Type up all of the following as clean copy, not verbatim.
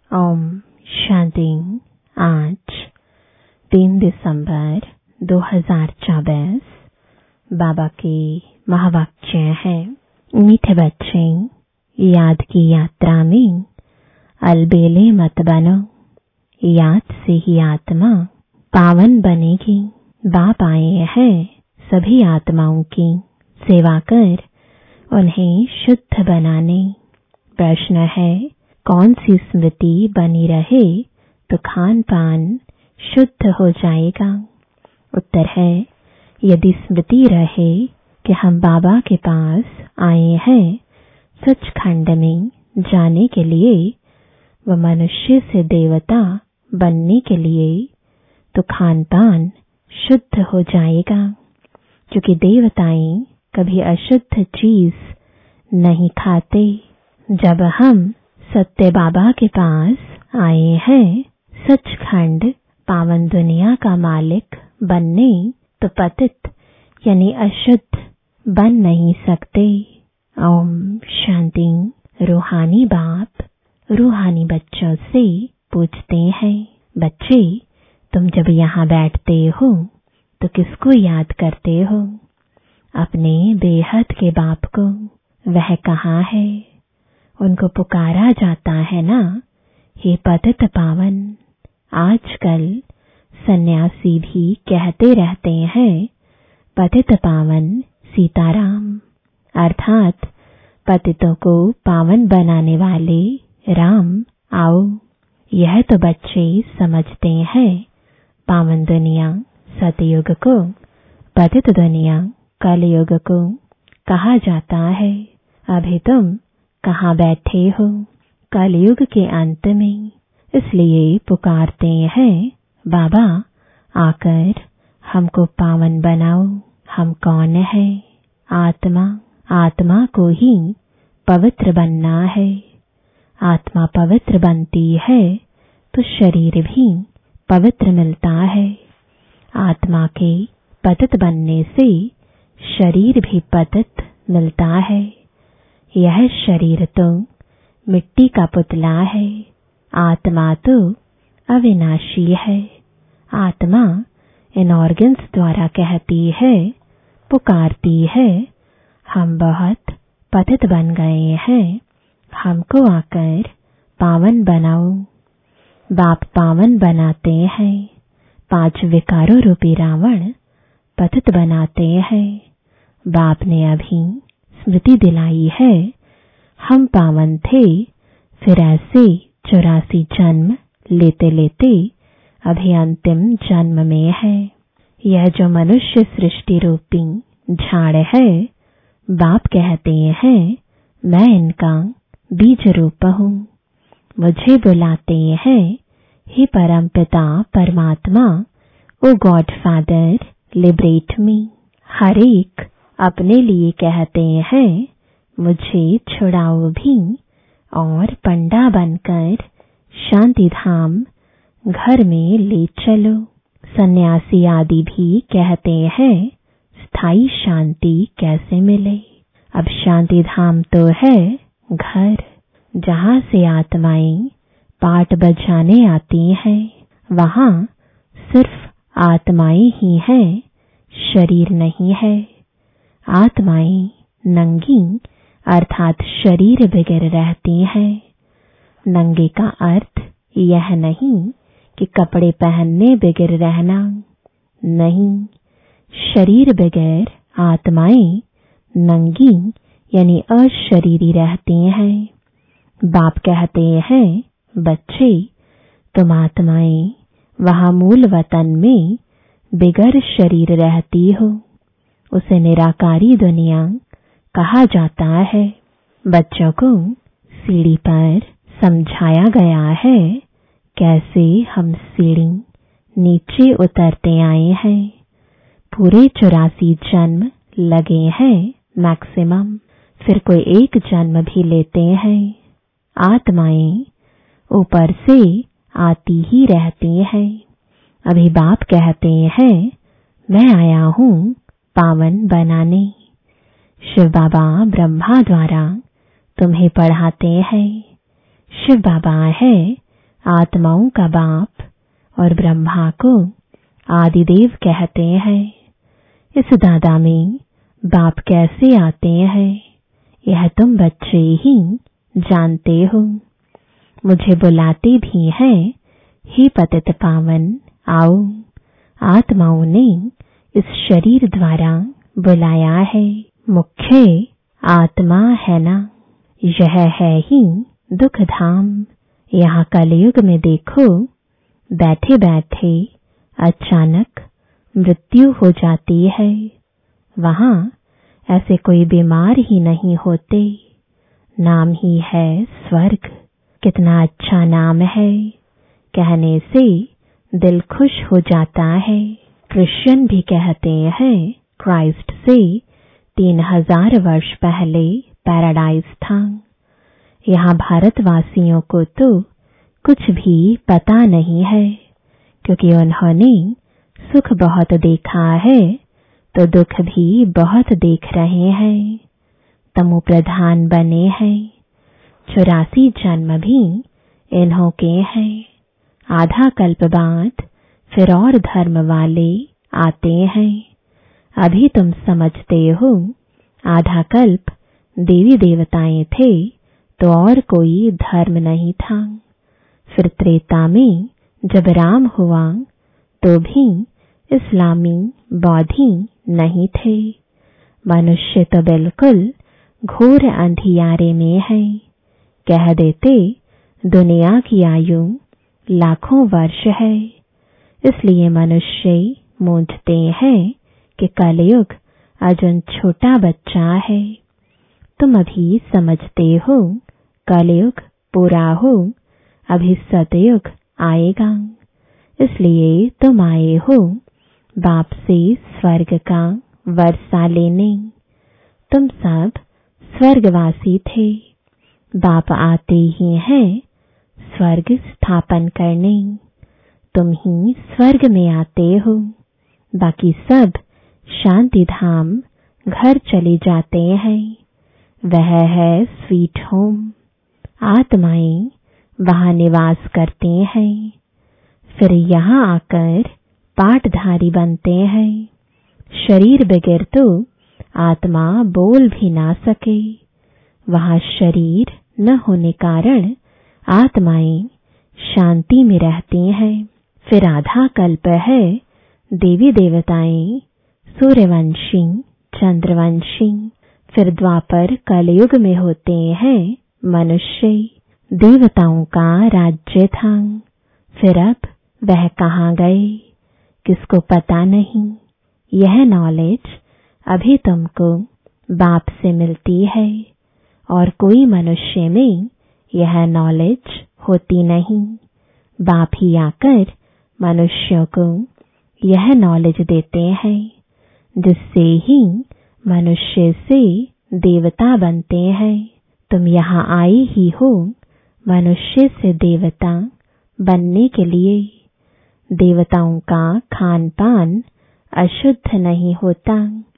ओम शांति। आज 3 दिसंबर 2024 बाबा के महावाक्य है। मीठे बच्चे, याद की यात्रा में अलबेले मत बनो। याद से ही आत्मा पावन बनेगी। बाप आए हैं सभी आत्माओं की सेवा कर उन्हें शुद्ध बनाने। प्रश्न है, कौन सी स्मृति बनी रहे तो खान पान शुद्ध हो जाएगा? उत्तर है, यदि स्मृति रहे कि हम बाबा के पास आए हैं सचखंड में जाने के लिए, व मनुष्य से देवता बनने के लिए, तो खान पान शुद्ध हो जाएगा। क्योंकि देवताएं कभी अशुद्ध चीज नहीं खाते। जब हम सत्य बाबा के पास आए हैं सचखंड पावन दुनिया का मालिक बनने, तो पतित यानी अशुद्ध बन नहीं सकते। ओम शांति। रूहानी बाप रूहानी बच्चों से पूछते हैं, बच्चे तुम जब यहाँ बैठते हो तो किसको याद करते हो? अपने बेहद के बाप को। वह कहाँ है? उनको पुकारा जाता है ना, हे पतित पावन। आजकल सन्यासी भी कहते रहते हैं पतित पावन सीताराम, अर्थात पतितों को पावन बनाने वाले राम आओ। यह तो बच्चे समझते हैं पावन दुनिया सतयुग को, पतित दुनिया कलयुग को कहा जाता है। अभी तुम कहाँ बैठे हो? कलयुग के अंत में। इसलिए पुकारते हैं, बाबा आकर हमको पावन बनाओ। हम कौन है? आत्मा। आत्मा को ही पवित्र बनना है। आत्मा पवित्र बनती है तो शरीर भी पवित्र मिलता है। आत्मा के पतित बनने से शरीर भी पतित मिलता है। यह शरीर तो मिट्टी का पुतला है, आत्मा तो अविनाशी है। आत्मा इन ऑर्गन्स द्वारा कहती है, पुकारती है, हम बहुत पतित बन गए हैं, हमको आकर पावन बनाओ। बाप पावन बनाते हैं। 5 विकारों रूपी रावण पतित बनाते हैं। बाप ने अभी स्मृति दिलाई है, हम पावन थे, फिर ऐसे 84 जन्म लेते लेते अभी अंतिम जन्म में है। यह जो मनुष्य सृष्टि रूपी झाड़ है, बाप कहते हैं मैं इनका बीज रूप हूँ। मुझे बुलाते हैं, हे परम पिता परमात्मा, O God Father liberate me. हर एक अपने लिए कहते हैं, मुझे छुड़ाओ भी और पंडा बनकर शांति धाम घर में ले चलो। सन्यासी आदि भी कहते हैं, स्थायी शांति कैसे मिले? अब शांति धाम तो है घर, जहाँ से आत्माएं पाठ बजाने आती हैं। वहाँ सिर्फ आत्माएं ही हैं, शरीर नहीं है। आत्माएं नंगी अर्थात शरीर बगैर रहती हैं। नंगे का अर्थ यह नहीं कि कपड़े पहनने बगैर रहना, नहीं। शरीर बगैर आत्माएं नंगी यानी अशरीरी रहती हैं। बाप कहते हैं, बच्चे तुम आत्माएं वहाँ मूल वतन में बिगर शरीर रहती हो, उसे निराकारी दुनिया कहा जाता है। बच्चों को सीढ़ी पर समझाया गया है कैसे हम सीढ़ी नीचे उतरते आए हैं। पूरे 84 जन्म लगे हैं मैक्सिमम, फिर कोई एक जन्म भी लेते हैं। आत्माएं ऊपर से आती ही रहती हैं। अभी बाप कहते हैं, मैं आया हूँ पावन बनाने। शिव बाबा ब्रह्मा द्वारा तुम्हें पढ़ाते हैं। शिव बाबा है आत्माओं का बाप और ब्रह्मा को आदिदेव कहते हैं। इस दादा में बाप कैसे आते हैं यह तुम बच्चे ही जानते हो। मुझे बुलाते भी हैं, हे पतित पावन आओ। आत्माओं ने इस शरीर द्वारा बुलाया है। मुख्य आत्मा है ना, यह है ही दुख धाम। यहाँ कलयुग में देखो, बैठे बैठे अचानक मृत्यु हो जाती है। वहां ऐसे कोई बीमार ही नहीं होते। नाम ही है स्वर्ग। कितना अच्छा नाम है, कहने से दिल खुश हो जाता है। क्रिश्चियन भी कहते हैं क्राइस्ट से 3000 वर्ष पहले पैराडाइज था। यहाँ भारतवासियों को तो कुछ भी पता नहीं है, क्योंकि उन्होंने सुख बहुत देखा है तो दुख भी बहुत देख रहे हैं। तमो प्रधान बने हैं। 84 जन्म भी इन्हों के हैं। आधा कल्प बाद फिर और धर्म वाले आते हैं। अभी तुम समझते हो आधा कल्प देवी देवताएं थे तो और कोई धर्म नहीं था। फिर त्रेता में जब राम हुआ तो भी इस्लामी बौद्धि नहीं थे। मनुष्य तो बिल्कुल घोर अंधियारे में है। कह देते दुनिया की आयु लाखों वर्ष है, इसलिए मनुष्य मूंझते हैं कि कलयुग अजन छोटा बच्चा है। तुम अभी समझते हो कलयुग पूरा हो, अभी सतयुग आएगा। इसलिए तुम आए हो बाप से स्वर्ग का वर्षा लेने। तुम सब स्वर्गवासी थे। बाप आते ही हैं स्वर्ग स्थापन करने। तुम ही स्वर्ग में आते हो, बाकी सब शांति धाम घर चले जाते हैं। वह है स्वीट होम। आत्माएं वहां निवास करते हैं, फिर यहाँ आकर पाठधारी बनते हैं। शरीर बगैर तो आत्मा बोल भी ना सके। वहां शरीर न होने कारण आत्माएं शांति में रहती हैं। फिर आधा कल्प है देवी देवताएं सूर्यवंशी चंद्रवंशी। फिर द्वापर कलयुग में होते हैं मनुष्य। देवताओं का राज्य था, फिर अब वह कहाँ गए किसको पता नहीं। यह नॉलेज अभी तुमको बाप से मिलती है और कोई मनुष्य में यह नॉलेज होती नहीं। बाप ही आकर मनुष्यों को यह नॉलेज देते हैं, जिससे ही मनुष्य से देवता बनते हैं। तुम यहाँ आए ही हो मनुष्य से देवता बनने के लिए। देवताओं का खान पान अशुद्ध नहीं होता।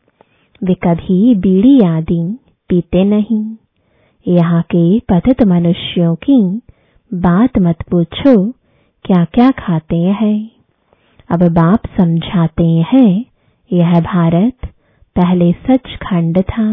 वे कभी बीड़ी आदि पीते नहीं। यहाँ के पतित मनुष्यों की बात मत पूछो क्या क्या खाते हैं। अब बाप समझाते हैं यह भारत पहले सचखंड था।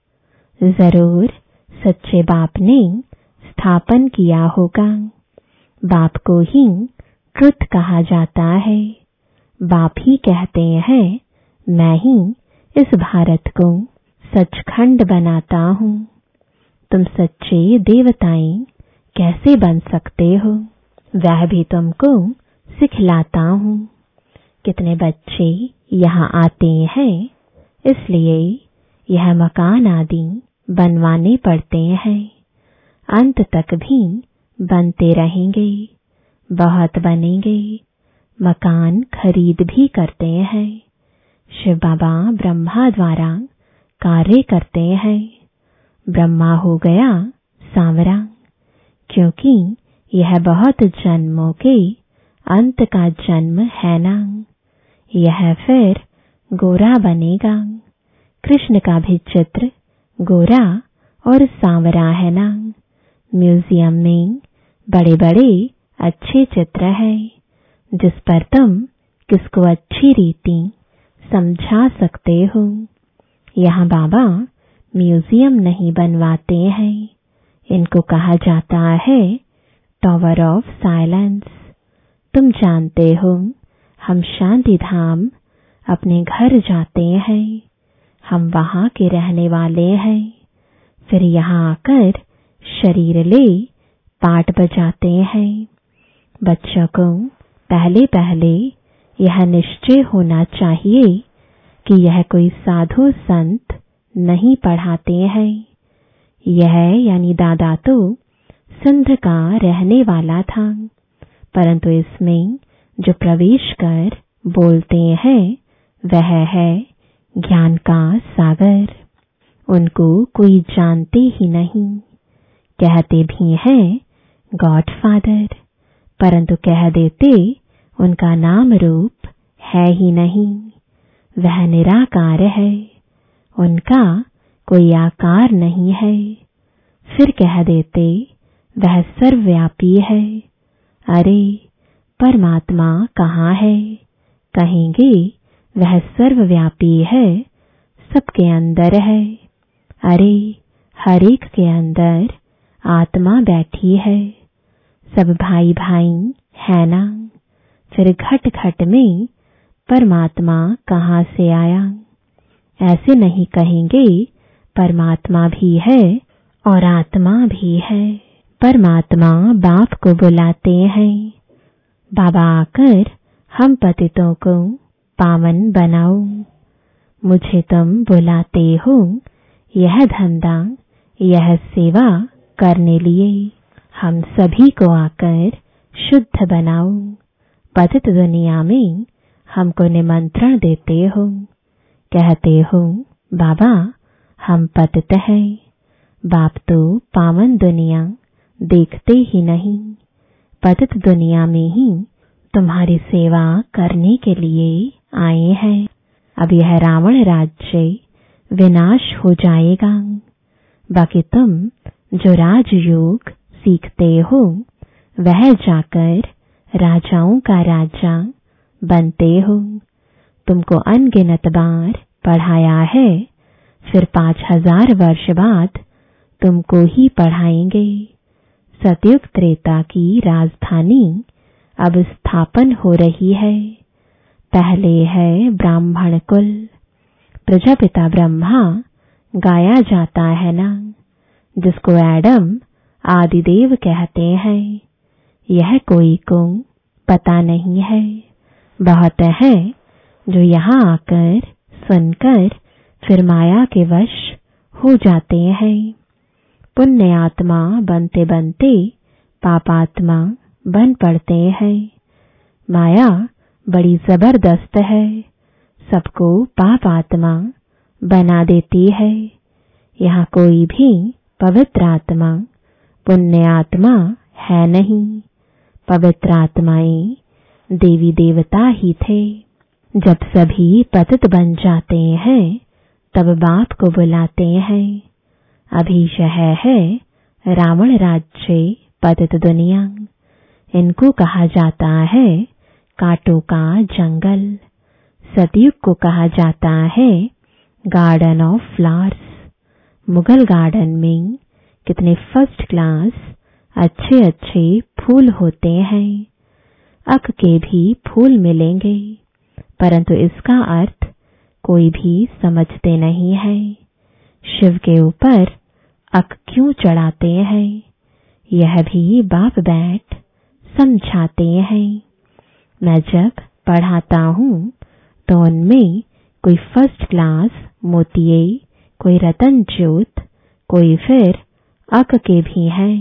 जरूर सच्चे बाप ने स्थापन किया होगा। बाप को ही ट्रुथ कहा जाता है। बाप ही कहते हैं मैं ही इस भारत को सचखंड बनाता हूँ। तुम सच्चे देवताएं कैसे बन सकते हो, वह भी तुमको सिखलाता हूँ। कितने बच्चे यहाँ आते हैं, इसलिए यह मकान आदि बनवाने पड़ते हैं। अंत तक भी बनते रहेंगे, बहुत बनेंगे। मकान खरीद भी करते हैं। शिव बाबा ब्रह्मा द्वारा कार्य करते हैं। ब्रह्मा हो गया सांवरा, क्योंकि यह बहुत जन्मों के अंत का जन्म है ना। यह फिर गोरा बनेगा। कृष्ण का भी चित्र गोरा और सांवरा है ना। म्यूजियम में बड़े बड़े अच्छे चित्र है जिस पर तुम किसको अच्छी रीति समझा सकते हो। यहाँ बाबा म्यूजियम नहीं बनवाते हैं, इनको कहा जाता है टावर ऑफ साइलेंस। तुम जानते हो हम शांति धाम अपने घर जाते हैं, हम वहां के रहने वाले हैं, फिर यहाँ आकर शरीर ले पाठ बजाते हैं। बच्चों को पहले पहले यह निश्चय होना चाहिए कि यह कोई साधु संत नहीं पढ़ाते हैं। यह यानी दादा तो सिंध का रहने वाला था, परंतु इसमें जो प्रवेश कर बोलते हैं वह है ज्ञान का सागर। उनको कोई जानते ही नहीं, कहते भी हैं गॉडफादर, परंतु कह देते उनका नाम रूप है ही नहीं, वह निराकार है, उनका कोई आकार नहीं है। फिर कह देते वह सर्वव्यापी है। अरे परमात्मा कहाँ है? कहेंगे वह सर्वव्यापी है, सबके अंदर है। अरे हर एक के अंदर आत्मा बैठी है, सब भाई भाई है ना। फिर घट घट में परमात्मा कहाँ से आया? ऐसे नहीं कहेंगे परमात्मा भी है और आत्मा भी है। परमात्मा बाप को बुलाते हैं, बाबा आकर हम पतितों को पावन बनाओ। मुझे तुम बुलाते हो यह धंधा, यह सेवा करने लिए, हम सभी को आकर शुद्ध बनाओ। पतित दुनिया में हमको निमंत्रण देते हो, कहते हो बाबा हम पतित हैं। बाप तो पावन दुनिया देखते ही नहीं, पतित दुनिया में ही तुम्हारी सेवा करने के लिए आए हैं। अब यह रावण राज्य विनाश हो जाएगा, बाकी तुम जो राजयोग सीखते हो वह जाकर राजाओं का राजा बनते हो। तुमको अनगिनत बार पढ़ाया है, फिर 5000 वर्ष बाद तुमको ही पढ़ाएंगे। सतयुग त्रेता की राजधानी अब स्थापन हो रही है। पहले है ब्राह्मण कुल, प्रजापिता ब्रह्मा गाया जाता है ना, जिसको एडम आदिदेव कहते हैं। यह कोई को पता नहीं है, बहुत है जो यहाँ आकर सुनकर फिर माया के वश हो जाते हैं। पुण्य आत्मा बनते बनते पापात्मा बन पड़ते हैं। माया बड़ी जबरदस्त है, सबको पाप आत्मा बना देती है। यहाँ कोई भी पवित्र आत्मा पुण्य आत्मा है नहीं। पवित्र आत्माएं देवी देवता ही थे। जब सभी पतित बन जाते हैं तब बाप को बुलाते हैं। अभी यह है रावण राज्य पतित दुनिया। इनको कहा जाता है कांटों का जंगल। सतयुग को कहा जाता है garden of flowers. Mughal garden में कितने फर्स्ट क्लास अच्छे अच्छे फूल होते हैं। अक के भी फूल मिलेंगे, परंतु इसका अर्थ कोई भी समझते नहीं है। शिव के ऊपर अक क्यों चढ़ाते हैं, यह भी बाप बैठ समझाते हैं। मैं जब पढ़ाता हूँ तो उनमें कोई फर्स्ट क्लास मोतिये, कोई रतन ज्योत, कोई फिर अक के भी हैं।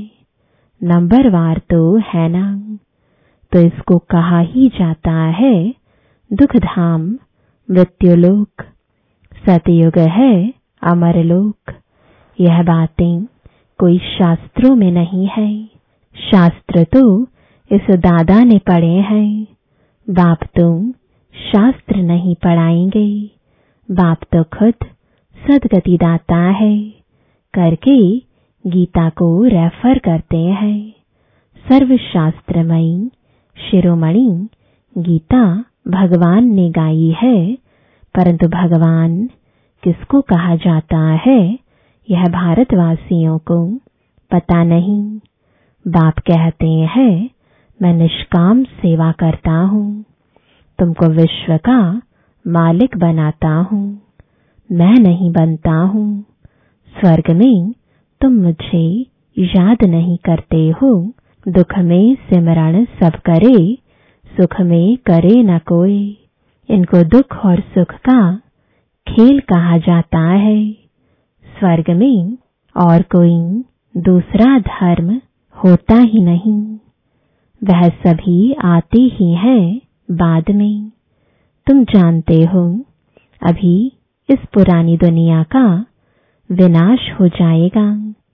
नंबरवार तो है ना, तो इसको कहा ही जाता है दुख धाम मृत्युलोक। सतयुग है अमरलोक। यह बातें कोई शास्त्रों में नहीं है। शास्त्र तो इस दादा ने पढ़े हैं। बाप तो शास्त्र नहीं पढ़ाएंगे। बाप तो खुद सदगति दाता है, करके गीता को रेफर करते हैं। सर्वशास्त्रमयी शिरोमणि गीता भगवान ने गाई है, परंतु भगवान किसको कहा जाता है यह भारतवासियों को पता नहीं। बाप कहते हैं, मैं निष्काम सेवा करता हूँ, तुमको विश्व का मालिक बनाता हूँ, मैं नहीं बनता हूँ। स्वर्ग में तुम मुझे याद नहीं करते हो। दुख में सिमरण सब करे, सुख में करे न कोई। इनको दुख और सुख का खेल कहा जाता है। स्वर्ग में और कोई दूसरा धर्म होता ही नहीं, वह सभी आते ही हैं बाद में। तुम जानते हो अभी इस पुरानी दुनिया का विनाश हो जाएगा।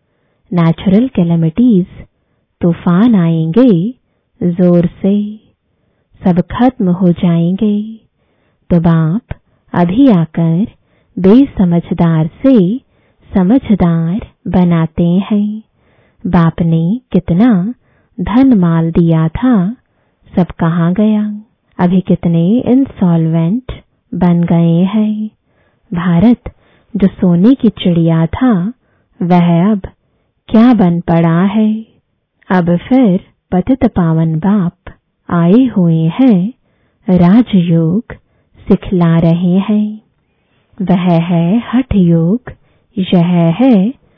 नेचुरल कैलेमिटीज, तूफान आएंगे जोर से, सब खत्म हो जाएंगे। तो बाप अभी आकर बेसमझदार से समझदार बनाते हैं। बाप ने कितना धन माल दिया था, सब कहाँ गया? अभी कितने इंसॉल्वेंट बन गए हैं। भारत जो सोने की चिड़िया था, वह अब क्या बन पड़ा है। अब फिर पतित पावन बाप आए हुए हैं, राजयोग सिखला रहे हैं। वह है हठ योग, यह है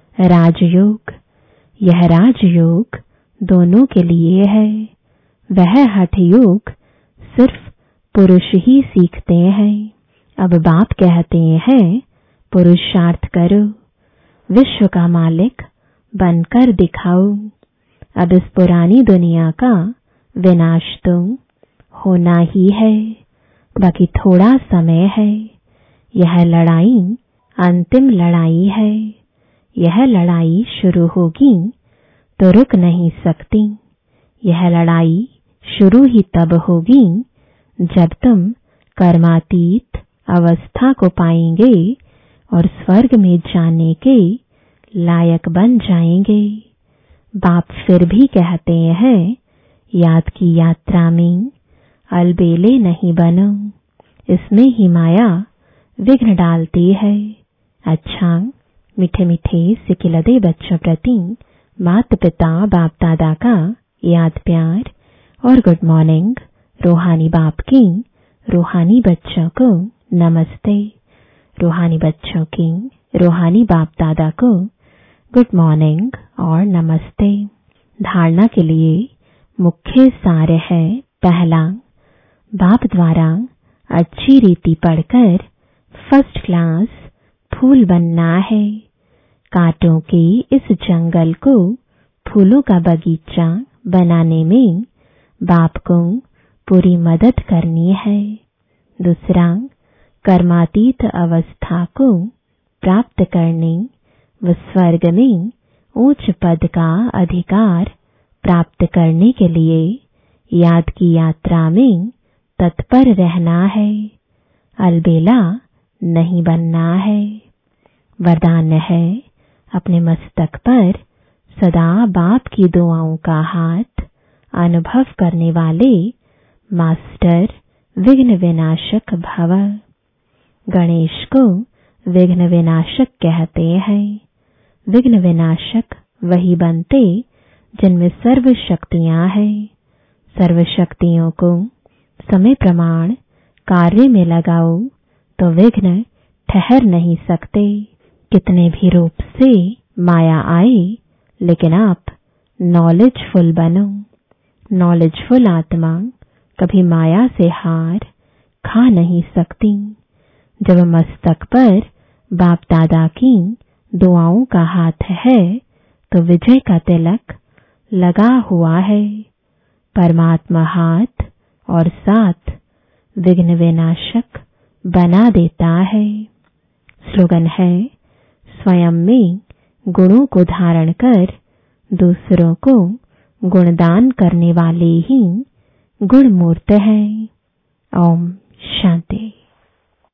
राजयोग। यह राजयोग दोनों के लिए है। वह हठ योग सिर्फ पुरुष ही सीखते हैं। अब बाप कहते हैं, पुरुषार्थ करो, विश्व का मालिक बनकर दिखाओ। अब इस पुरानी दुनिया का विनाश तो होना ही है, बाकी थोड़ा समय है। यह लड़ाई अंतिम लड़ाई है। यह लड़ाई शुरू होगी तो रुक नहीं सकती। यह लड़ाई शुरू ही तब होगी जब तुम कर्मातीत अवस्था को पाएंगे और स्वर्ग में जाने के लायक बन जाएंगे। बाप फिर भी कहते हैं, याद की यात्रा में अलबेले नहीं बनो। इसमें ही माया विघ्न डालती है। अच्छा, मीठे मीठे सिकिलदे बच्चों प्रति माता पिता बाप दादा का याद प्यार और गुड मॉर्निंग। रूहानी बाप की रूहानी बच्चों को नमस्ते। रूहानी बच्चों की रूहानी बाप दादा को गुड मॉर्निंग और नमस्ते। धारणा के लिए मुख्य सार है, पहला, बाप द्वारा अच्छी रीति पढ़कर फर्स्ट क्लास फूल बनना है। कांटों के इस जंगल को फूलों का बगीचा बनाने में बाप को पूरी मदद करनी है। दूसरा, कर्मातीत अवस्था को प्राप्त करने व स्वर्ग में उच्च पद का अधिकार प्राप्त करने के लिए याद की यात्रा में तत्पर रहना है। अलबेला नहीं बनना है। वरदान है, अपने मस्तक पर सदा बाप की दुआओं का हाथ अनुभव करने वाले मास्टर विघ्न विनाशक भव। गणेश को विघ्न विनाशक कहते हैं। विघ्न विनाशक वही बनते जिनमें सर्व शक्तियां हैं। सर्व शक्तियों को समय प्रमाण कार्य में लगाओ तो विघ्न ठहर नहीं सकते। कितने भी रूप से माया आए, लेकिन आप नॉलेजफुल बनो। नॉलेजफुल आत्मा कभी माया से हार खा नहीं सकती। जब मस्तक पर बाप दादा की दुआओं का हाथ है तो विजय का तिलक लगा हुआ है। परमात्मा हाथ और साथ विघ्न विनाशक बना देता है। स्लोगन है, स्वयं में गुणों को धारण कर दूसरों को गुणदान करने वाले ही गुणमूर्त हैं। ओम शांति।